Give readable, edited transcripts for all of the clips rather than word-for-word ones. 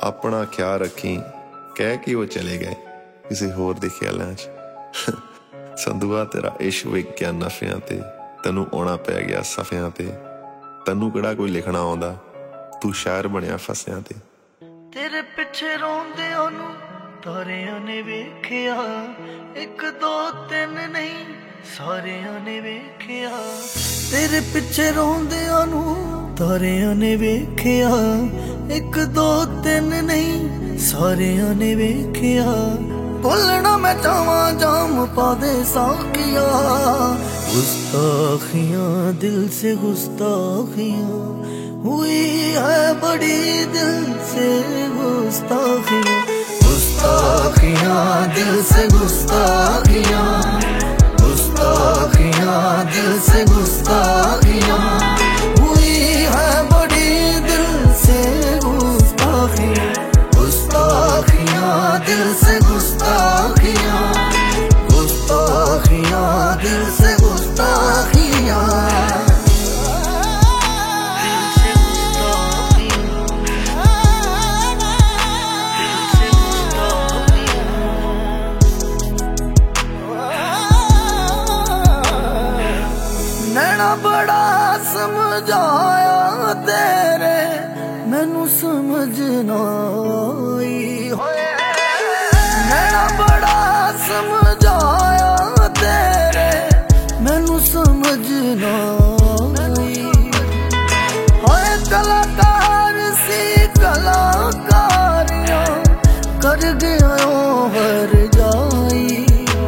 अपना ख्याल रखी कह के वो चले गए किसी होर दे ख्यालों च। संधुआ तेरा इश्क विक गया नफियां ते, तैनू आउणा पै गया सफियां ते। तैनू किहड़ा कोई लिखना आउंदा, तू शायर बनिया फसियां ते। तेरे पिछे रोंदे ओनू तारियां ने वेखिया, एक दो तीन नहीं सारियां ने वेखिया। तेरे पिछे रोंदे ओनू तारियां ने वेखिया, एक दो तीन नहीं सारियां ने वेखिया। बोलना मैं चाहवां जाम पा दे साकिया, गुस्ताखियां दिल से गुस्ताखियां हुई है बड़ी, दिल से गुस्ताखियां। गुस्ताखियां दिल से गुस्ताखियां, गुस्ताखियां दिल से गुस्ताखियां हुई है बड़ी, दिल से गुस्ताखियां। गुस्ताखियां दिल से गुस्ताखियां, गुस्ताखियां दिल से गुस्ताखियां। नैना बड़ा समझाया तेरे, मैनू समझना आई होए। नैना बड़ा समझाया तेरे, मैनू समझना आई होए। कलाकार सी कलाकारियां कर गया हर जाई,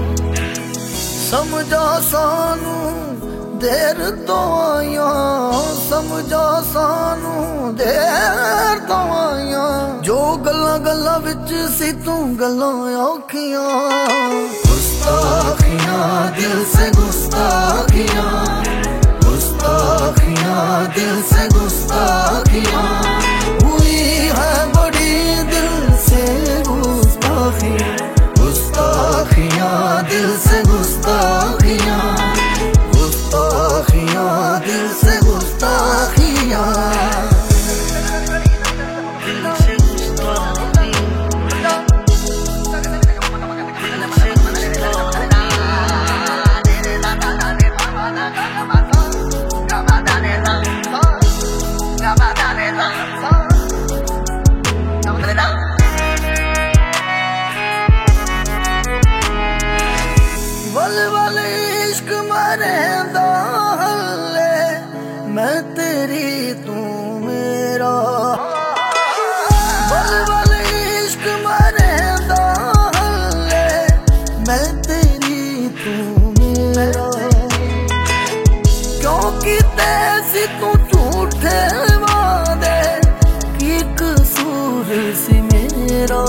समझा सानू देर तो आया, समझा सानू देर तो आया। जो गल्ला गल्ला विच सी तू गल्लां औखियां। गुस्ताखियां दिल से गुस्ताखियां, गुस्ताखियां दिल से गुस्ताखियां हुई है बड़ी, दिल से गुस्ताखियां। गुस्ताखियां दिल से गुस्ताखियां, गुस्ताखियां दिल से गुस्ताखियां। वल वल इश्क मरेंदा हल्ले, मैं तेरी तू मेरा। वल वल इश्क मरेंदा हल्ले, मैं तेरी तू मेरा। क्योंकि तेसी तू झूठे वादे, की कसूर सी मेरा।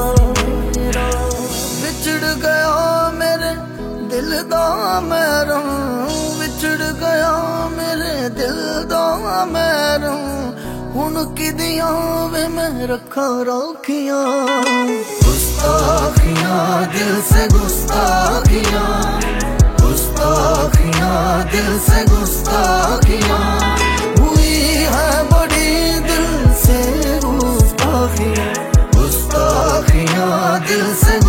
बिछड़ गया मेरे दिल दा मैनू, विछड़ गया मेरे दिल दा मैनू। हुण किदियां वे मैं रखा राखियां। गुस्ताखियां दिल से गुस्ताखियां, गुस्ताखियां दिल से गुस्ताखियां हुई है बड़ी, दिल से गुस्ताखियां। गुस्ताखियां दिल से